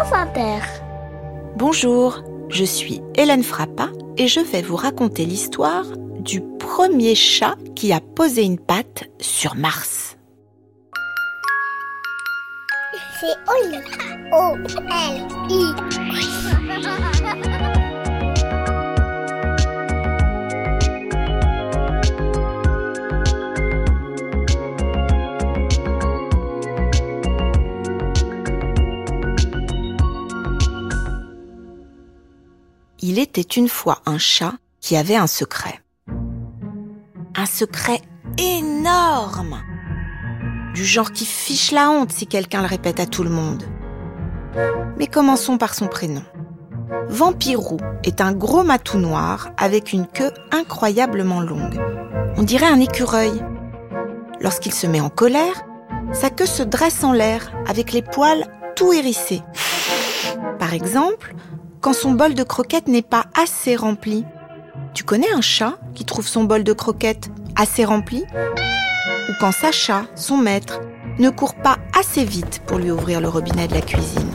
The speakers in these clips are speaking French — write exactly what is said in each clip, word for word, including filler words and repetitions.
Vampire. Bonjour, je suis Hélène Frappa et je vais vous raconter l'histoire du premier chat qui a posé une patte sur Mars. C'est Oli. O L I. Il était une fois un chat qui avait un secret. Un secret énorme, du genre qui fiche la honte si quelqu'un le répète à tout le monde. Mais commençons par son prénom. Vampirou est un gros matou noir avec une queue incroyablement longue. On dirait un écureuil. Lorsqu'il se met en colère, sa queue se dresse en l'air avec les poils tout hérissés. Par exemple, quand son bol de croquettes n'est pas assez rempli. Tu connais un chat qui trouve son bol de croquettes assez rempli ? Ou quand Sacha, son maître, ne court pas assez vite pour lui ouvrir le robinet de la cuisine.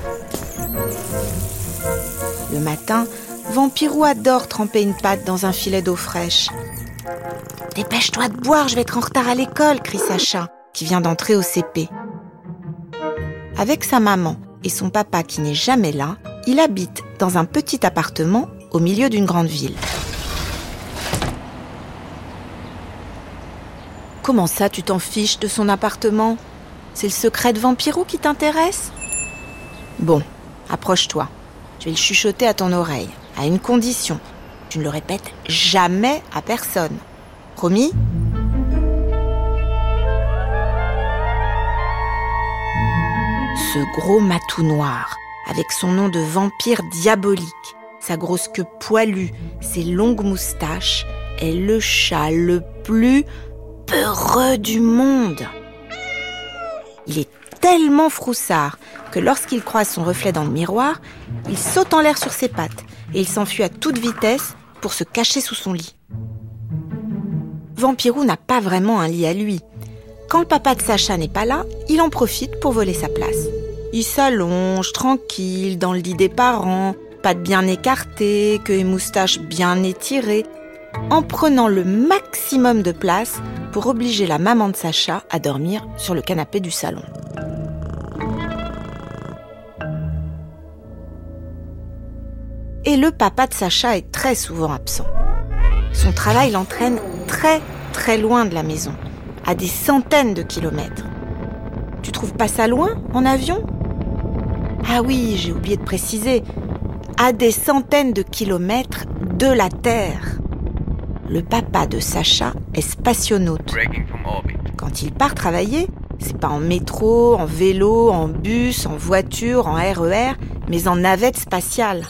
Le matin, Vampirou adore tremper une patte dans un filet d'eau fraîche. « Dépêche-toi de boire, je vais être en retard à l'école !» crie Sacha, qui vient d'entrer au C P. Avec sa maman et son papa qui n'est jamais là, il habite dans un petit appartement au milieu d'une grande ville. Comment ça, tu t'en fiches de son appartement ? C'est le secret de Vampirou qui t'intéresse ? Bon, approche-toi. Je vais le chuchoter à ton oreille, à une condition. Tu ne le répètes jamais à personne. Promis ? Ce gros matou noir, avec son nom de vampire diabolique, sa grosse queue poilue, ses longues moustaches, est le chat le plus peureux du monde. Il est tellement froussard que lorsqu'il croise son reflet dans le miroir, il saute en l'air sur ses pattes et il s'enfuit à toute vitesse pour se cacher sous son lit. Vampirou n'a pas vraiment un lit à lui. Quand le papa de Sacha n'est pas là, il en profite pour voler sa place. Il s'allonge tranquille dans le lit des parents, pattes bien écartées, queue et moustache bien étirées, en prenant le maximum de place pour obliger la maman de Sacha à dormir sur le canapé du salon. Et le papa de Sacha est très souvent absent. Son travail l'entraîne très très loin de la maison, à des centaines de kilomètres. Tu trouves pas ça loin, en avion ? Ah oui, j'ai oublié de préciser, à des centaines de kilomètres de la Terre. Le papa de Sacha est spationaute. Quand il part travailler, c'est pas en métro, en vélo, en bus, en voiture, en R E R, mais en navette spatiale.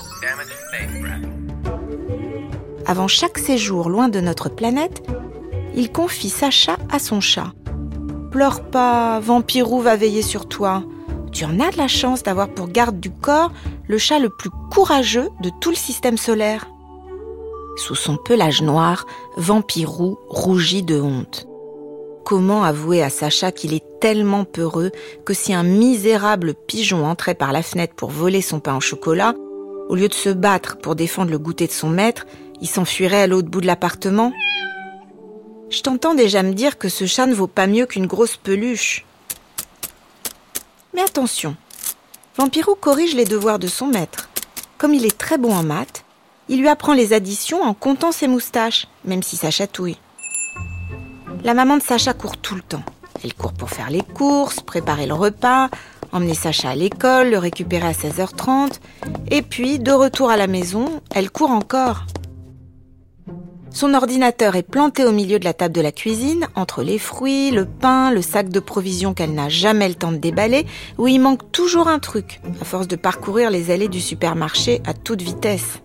Avant chaque séjour loin de notre planète, il confie Sacha à son chat. « Pleure pas, Vampirou va veiller sur toi. Tu en as de la chance d'avoir pour garde du corps le chat le plus courageux de tout le système solaire. » Sous son pelage noir, Vampirou rougit de honte. Comment avouer à Sacha qu'il est tellement peureux que si un misérable pigeon entrait par la fenêtre pour voler son pain au chocolat, au lieu de se battre pour défendre le goûter de son maître, il s'enfuirait à l'autre bout de l'appartement ? Je t'entends déjà me dire que ce chat ne vaut pas mieux qu'une grosse peluche. Mais attention, Vampirou corrige les devoirs de son maître. Comme il est très bon en maths, il lui apprend les additions en comptant ses moustaches, même si ça chatouille. La maman de Sacha court tout le temps. Elle court pour faire les courses, préparer le repas, emmener Sacha à l'école, le récupérer à seize heures trente. Et puis, de retour à la maison, elle court encore. Son ordinateur est planté au milieu de la table de la cuisine, entre les fruits, le pain, le sac de provisions qu'elle n'a jamais le temps de déballer, où il manque toujours un truc, à force de parcourir les allées du supermarché à toute vitesse.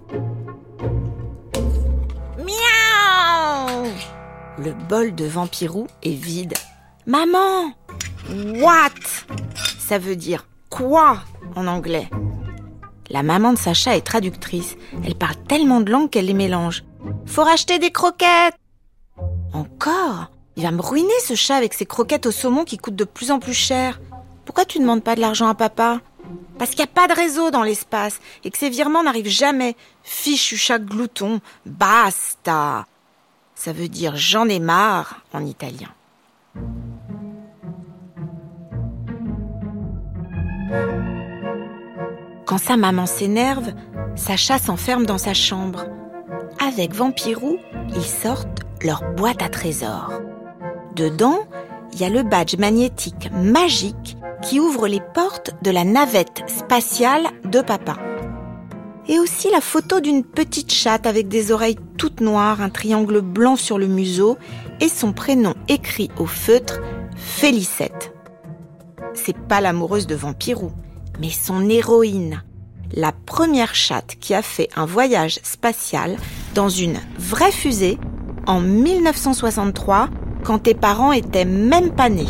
Miaou ! Le bol de Vampirou est vide. Maman ! What ? Ça veut dire quoi en anglais. La maman de Sacha est traductrice. Elle parle tellement de langues qu'elle les mélange. Faut racheter des croquettes. Encore ? Il va me ruiner ce chat avec ses croquettes au saumon qui coûtent de plus en plus cher. Pourquoi tu ne demandes pas de l'argent à papa ? Parce qu'il n'y a pas de réseau dans l'espace et que ces virements n'arrivent jamais. Fichu chat glouton, basta. Ça veut dire j'en ai marre en italien. Quand sa maman s'énerve, Sacha s'enferme dans sa chambre. Avec Vampirou, ils sortent leur boîte à trésors. Dedans, il y a le badge magnétique magique qui ouvre les portes de la navette spatiale de papa. Et aussi la photo d'une petite chatte avec des oreilles toutes noires, un triangle blanc sur le museau et son prénom écrit au feutre, Félicette. C'est pas l'amoureuse de Vampirou, mais son héroïne, la première chatte qui a fait un voyage spatial dans une vraie fusée en mille neuf cent soixante-trois, quand tes parents étaient même pas nés.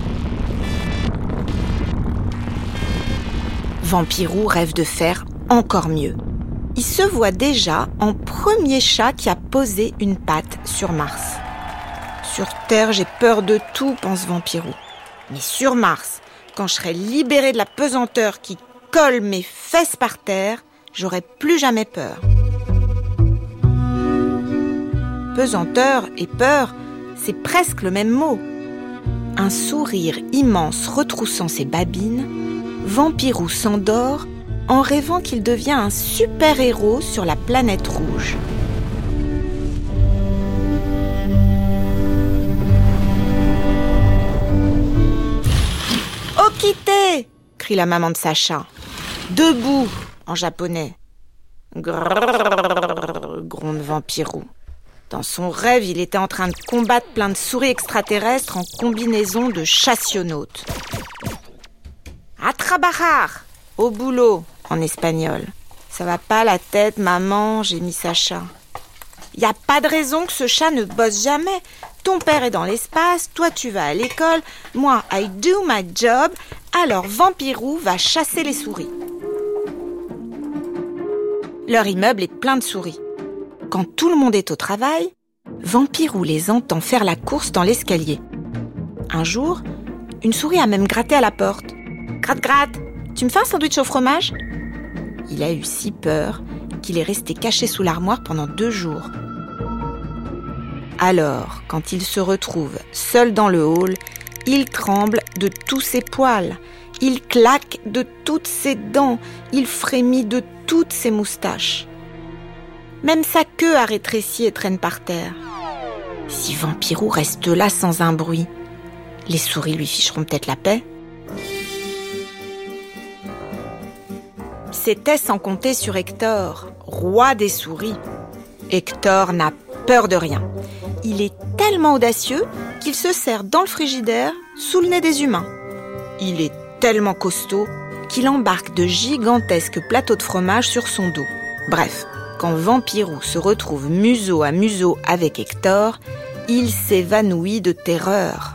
Vampirou rêve de faire encore mieux. Il se voit déjà en premier chat qui a posé une patte sur Mars. Sur Terre, j'ai peur de tout, pense Vampirou. Mais sur Mars, quand je serai libéré de la pesanteur qui colle mes fesses par terre, j'aurai plus jamais peur. Pesanteur et peur, c'est presque le même mot. Un sourire immense retroussant ses babines, Vampirou s'endort en rêvant qu'il devient un super-héros sur la planète rouge. Okite! Crie la maman de Sacha. Debout, en japonais. Grrrr, gronde Vampirou. Dans son rêve, il était en train de combattre plein de souris extraterrestres en combinaison de chassionautes. A trabajar, au boulot, en espagnol. Ça va pas la tête, maman, gémit Sacha. Y a pas de raison que ce chat ne bosse jamais. Ton père est dans l'espace, toi tu vas à l'école, moi I do my job, alors Vampirou va chasser les souris. Leur immeuble est plein de souris. Quand tout le monde est au travail, Vampirou les entend faire la course dans l'escalier. Un jour, une souris a même gratté à la porte. « Gratte, gratte, tu me fais un sandwich au fromage ?» Il a eu si peur qu'il est resté caché sous l'armoire pendant deux jours. Alors, quand il se retrouve seul dans le hall, il tremble de tous ses poils, il claque de toutes ses dents, il frémit de toutes ses moustaches. Même sa queue a rétréci et traîne par terre. Si Vampirou reste là sans un bruit, les souris lui ficheront peut-être la paix. C'était sans compter sur Hector, roi des souris. Hector n'a peur de rien. Il est tellement audacieux qu'il se sert dans le frigidaire sous le nez des humains. Il est tellement costaud qu'il embarque de gigantesques plateaux de fromage sur son dos. Bref, quand Vampirou se retrouve museau à museau avec Hector, il s'évanouit de terreur.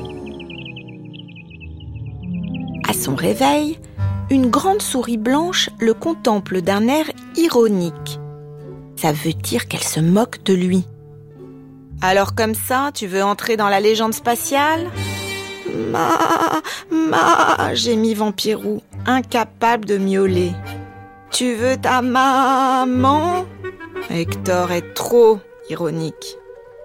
À son réveil, une grande souris blanche le contemple d'un air ironique. Ça veut dire qu'elle se moque de lui. Alors comme ça, tu veux entrer dans la légende spatiale ? Ma, ma, gémit Vampirou, incapable de miauler. Tu veux ta maman ? Hector est trop ironique.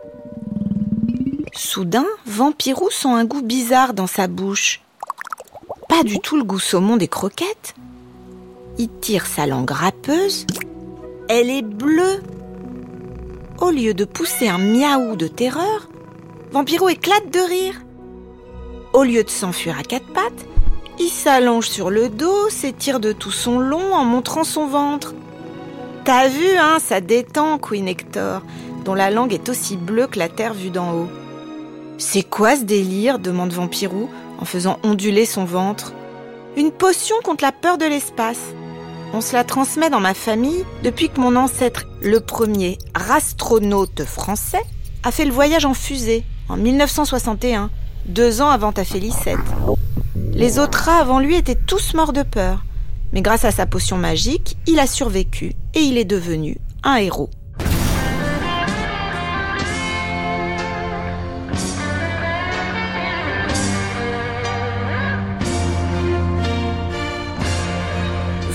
Soudain, Vampirou sent un goût bizarre dans sa bouche. Pas du tout le goût saumon des croquettes. Il tire sa langue râpeuse. Elle est bleue. Au lieu de pousser un miaou de terreur, Vampirou éclate de rire. Au lieu de s'enfuir à quatre pattes, il s'allonge sur le dos, s'étire de tout son long en montrant son ventre. T'as vu, hein, ça détend, Queen Hector, dont la langue est aussi bleue que la terre vue d'en haut. C'est quoi ce délire ? Demande Vampirou en faisant onduler son ventre. Une potion contre la peur de l'espace. On se la transmet dans ma famille depuis que mon ancêtre, le premier astronaute français, a fait le voyage en fusée en mille neuf cent soixante et un, deux ans avant ta Félicette. Les autres rats avant lui étaient tous morts de peur. Mais grâce à sa potion magique, il a survécu et il est devenu un héros.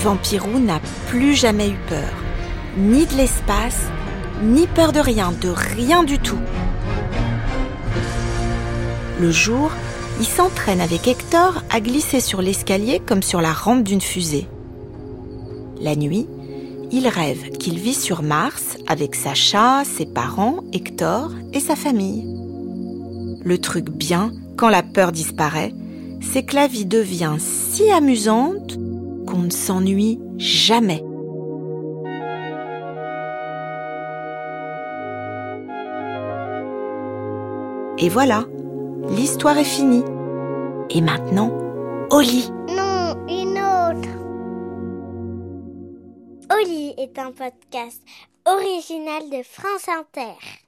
Vampirou n'a plus jamais eu peur, ni de l'espace, ni peur de rien, de rien du tout. Le jour, il s'entraîne avec Hector à glisser sur l'escalier comme sur la rampe d'une fusée. La nuit, il rêve qu'il vit sur Mars avec Sacha, ses parents, Hector et sa famille. Le truc bien, quand la peur disparaît, c'est que la vie devient si amusante qu'on ne s'ennuie jamais. Et voilà, l'histoire est finie. Et maintenant, au lit. Non, une autre. Oli est un podcast original de France Inter.